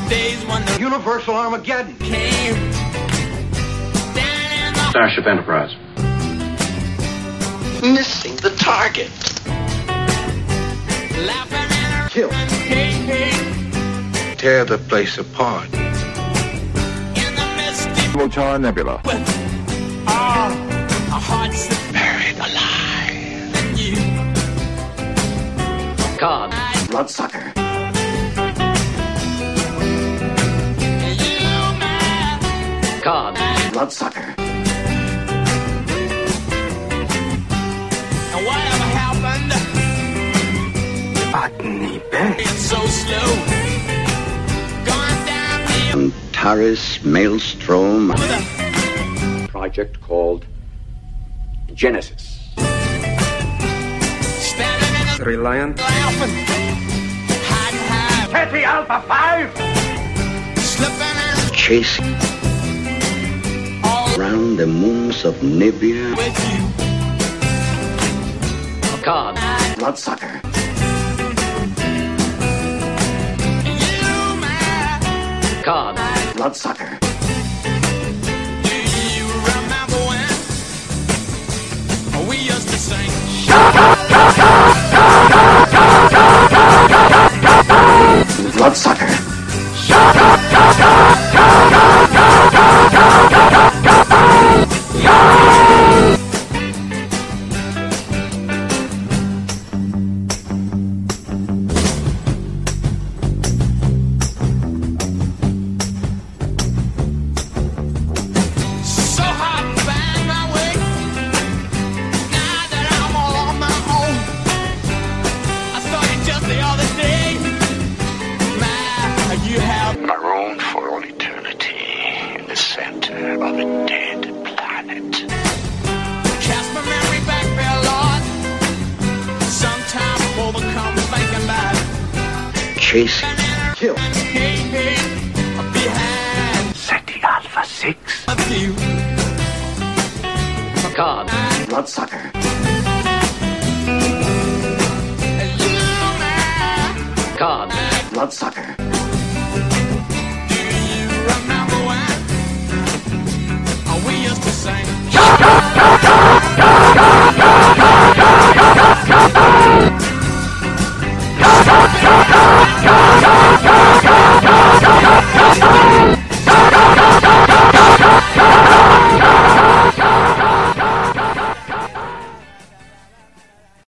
days when the Universal Armageddon came. Starship Enterprise. Missing the target. Laughing and Kill. hey, hey. Tear the place apart. In the misty Rotar Nebula. our hearts Buried alive. and you. God. Bloodsucker. You, man. God. Bloodsucker. And whatever happened, Botany Bay. it's so slow. Going down the Antares Maelstrom. with a Project called Genesis. standing in the Reliant. laughing. Hiding high. Petty Alpha 5. Slipping and Chasing all around the moons of Nibia. with you. God. Bloodsucker. You, man. God. Bloodsucker. Do you remember when we used to sing? Bloodsucker. So hard to find my way. Now that I'm all on my own, I saw you just the other day. Man, you have Marooned for all eternity in the center of a dead planet. cast my memory back there, Lord. Sometimes I'm overcome thinking about Chasing. Kill. hey, hey, behind Seti Alpha 6. a few. God. Bloodsucker. You, man. God. Bloodsucker.